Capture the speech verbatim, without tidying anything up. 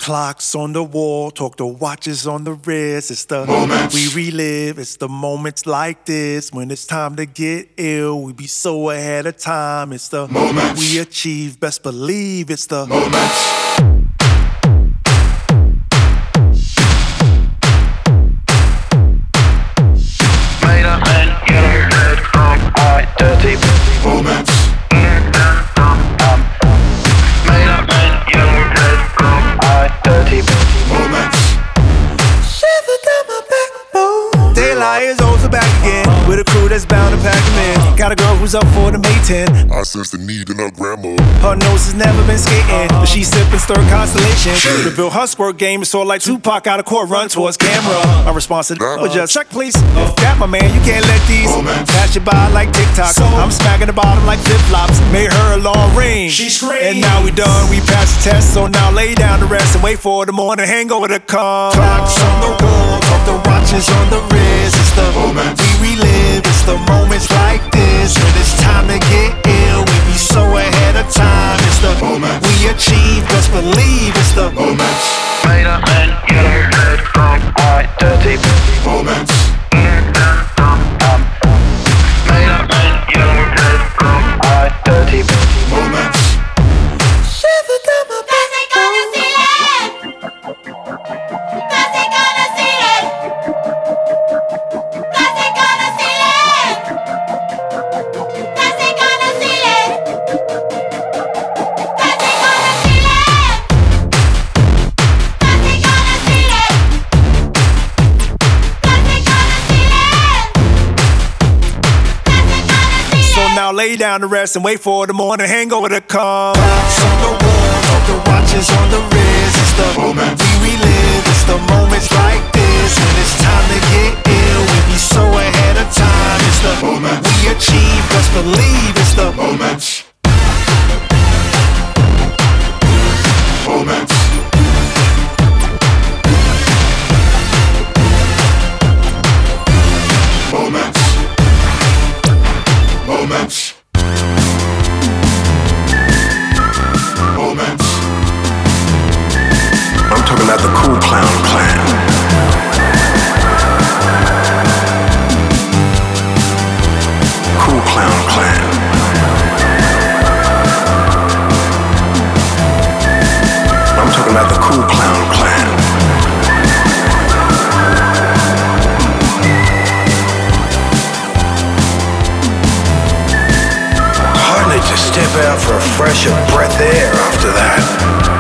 Clocks on the wall, talk to watches on the wrist. It's the moments we relive. It's the moments like this when it's time to get ill. We be so ahead of time. It's the moments we achieve. Best believe it's the moments. Made up and yellow, red, from white, dirty moments. Made up and yellow, red, from white, dirty moments. Shiver down my backbone. Daylight is also back again with a crew that's bound to pack them in. Got a girl who's up for the May tenth. I sense the need in her grandma. Her nose has never been skating, but she's sipping stir constellation. Reveal her squirt game is sort of like Tupac out of court, run towards camera. My response to that was just check, please. If that, my man, you can't let these pass you by like TikTok. I'm smacking the bottom like flip flops. Made her a long range. She screamed. And now we done, we passed the test. So now lay down to rest and wait for the morning hangover to come. Clocks on the wall, talk the watches on the wrist. It's the moments we relive. It's the moments like this when it's time to get ill. We be so ahead of time. It's the moments we achieve. Best believe it's the moments. Made up and yellow, red, from white, dirty moments. Made up and yellow, red, from white, dirty moments. Shiver down my Cause they gonna see it. Cause they gonna see it. Cause they gonna see it. Cause they gonna see it. Cause they gonna see it. Cause they gonna see it. Cause they gonna see it. Cause they gonna see it. So now lay down to rest and wait for the morning hangover to come. Clocks on the wall, talk the watches on the wrist. It's the moments we relive. It's the moments like this when it's time to get ill. We be so ahead of time. It's the moments we achieve. Best believe it's the moments. Moments. Moments. Moments. Moments. I'm talking about the Cool Clown Clan. Cool Clown Clan. I'm talking about the Cool Clown Clan. Hardly to step out for a fresher breath of air after that.